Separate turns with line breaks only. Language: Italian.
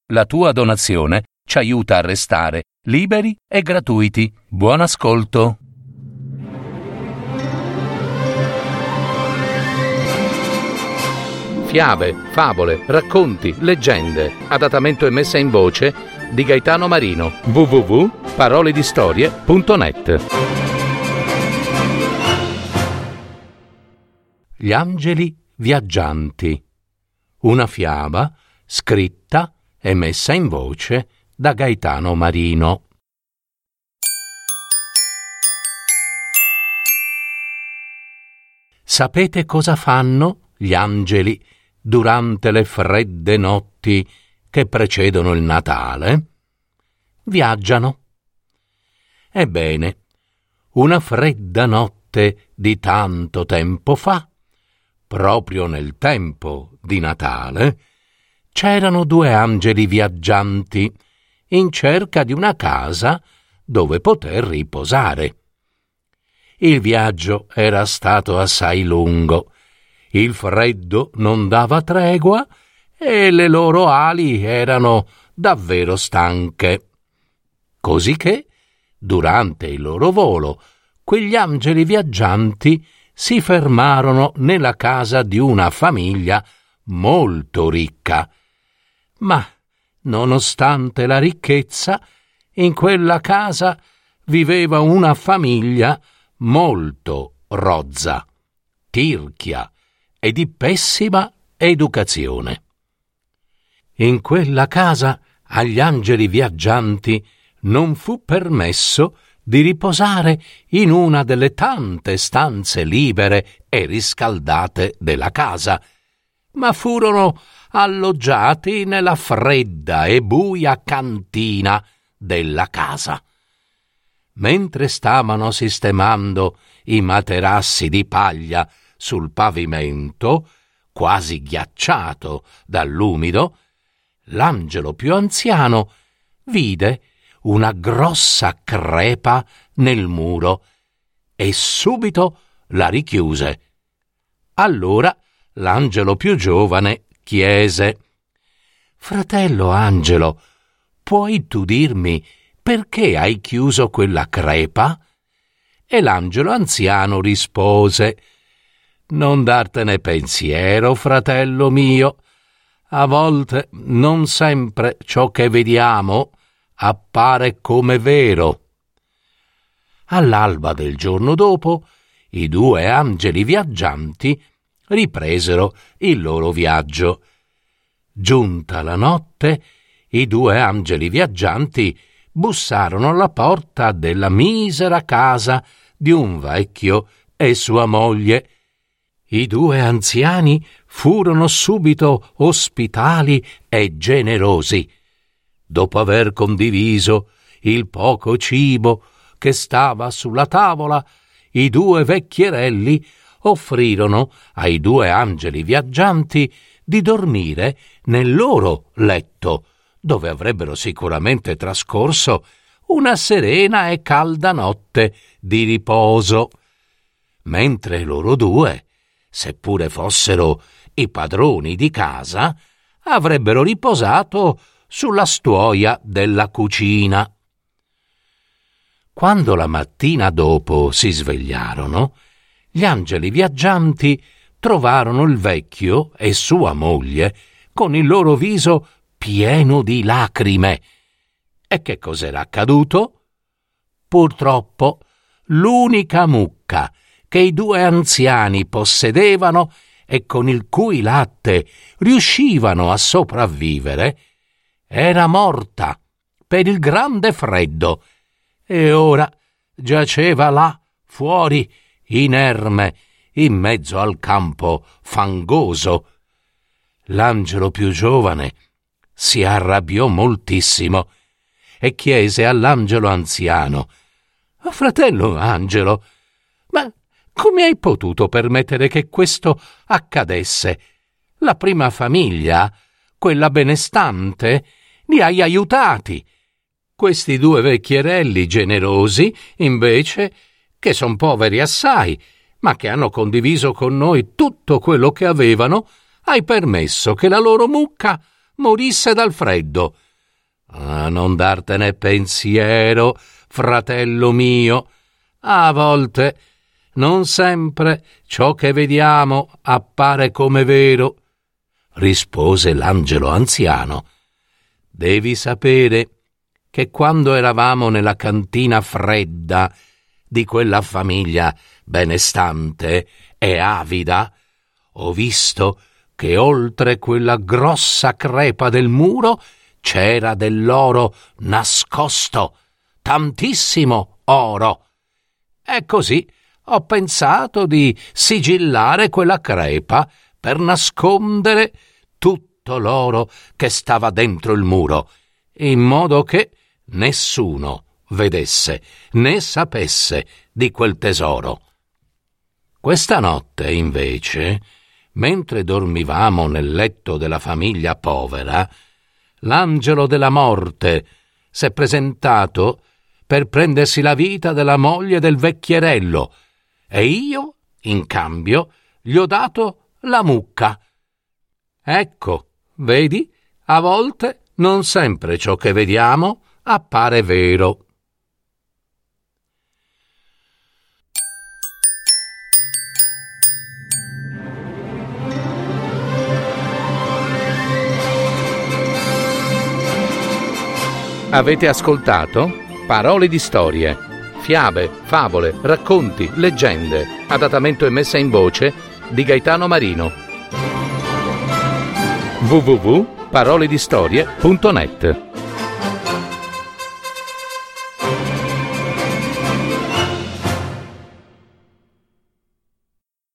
La tua donazione ci aiuta a restare liberi e gratuiti. Buon ascolto! Fiabe, favole, racconti, leggende. Adattamento e messa in voce di Gaetano Marino. www.paroledistorie.net. Gli angeli viaggianti. Una fiaba scritta e messa in voce da Gaetano Marino. Sapete cosa fanno gli angeli durante le fredde notti che precedono il Natale? Viaggiano. Ebbene, una fredda notte di tanto tempo fa, proprio nel tempo di Natale, c'erano due angeli viaggianti in cerca di una casa dove poter riposare. Il viaggio era stato assai lungo, il freddo non dava tregua e le loro ali erano davvero stanche. Cosicché, durante il loro volo, quegli angeli viaggianti si fermarono nella casa di una famiglia molto ricca. Ma, nonostante la ricchezza, in quella casa viveva una famiglia molto rozza, tirchia e di pessima educazione. In quella casa agli angeli viaggianti non fu permesso di riposare in una delle tante stanze libere e riscaldate della casa, ma furono alloggiati nella fredda e buia cantina della casa. Mentre stavano sistemando i materassi di paglia sul pavimento, quasi ghiacciato dall'umido, l'angelo più anziano vide una grossa crepa nel muro e subito la richiuse. Allora l'angelo più giovane chiese: «Fratello Angelo, puoi tu dirmi perché hai chiuso quella crepa?» E l'angelo anziano rispose: «Non dartene pensiero, fratello mio. A volte non sempre ciò che vediamo appare come vero». All'alba del giorno dopo, i due angeli viaggianti ripresero il loro viaggio. Giunta la notte, i due angeli viaggianti bussarono alla porta della misera casa di un vecchio e sua moglie. I due anziani furono subito ospitali e generosi. Dopo aver condiviso il poco cibo che stava sulla tavola, i due vecchierelli offrirono ai due angeli viaggianti di dormire nel loro letto, dove avrebbero sicuramente trascorso una serena e calda notte di riposo, mentre loro due, seppure fossero i padroni di casa, avrebbero riposato sulla stuoia della cucina. Quando la mattina dopo si svegliarono, gli angeli viaggianti trovarono il vecchio e sua moglie con il loro viso pieno di lacrime. E che cos'era accaduto? Purtroppo, l'unica mucca che i due anziani possedevano e con il cui latte riuscivano a sopravvivere era morta per il grande freddo e ora giaceva là fuori inerme in mezzo al campo fangoso. L'angelo più giovane si arrabbiò moltissimo e chiese all'angelo anziano: «Fratello Angelo, ma come hai potuto permettere che questo accadesse? La prima famiglia, quella benestante, li hai aiutati. Questi due vecchierelli generosi, invece, che son poveri assai, ma che hanno condiviso con noi tutto quello che avevano, hai permesso che la loro mucca morisse dal freddo. Non dartene pensiero, fratello mio. A volte, non sempre, ciò che vediamo appare come vero, rispose l'angelo anziano. Devi sapere che quando eravamo nella cantina fredda di quella famiglia benestante e avida, ho visto che oltre quella grossa crepa del muro c'era dell'oro nascosto, tantissimo oro. E così ho pensato di sigillare quella crepa per nascondere tutto l'oro che stava dentro il muro, in modo che nessuno vedesse né sapesse di quel tesoro. Questa notte, invece, mentre dormivamo nel letto della famiglia povera, l'angelo della morte s'è presentato per prendersi la vita della moglie del vecchierello e io, in cambio, gli ho dato la mucca. Ecco, vedi, a volte non sempre ciò che vediamo appare vero.
Avete ascoltato Parole di storie, fiabe, favole, racconti, leggende, adattamento e messa in voce di Gaetano Marino. www.paroledistorie.net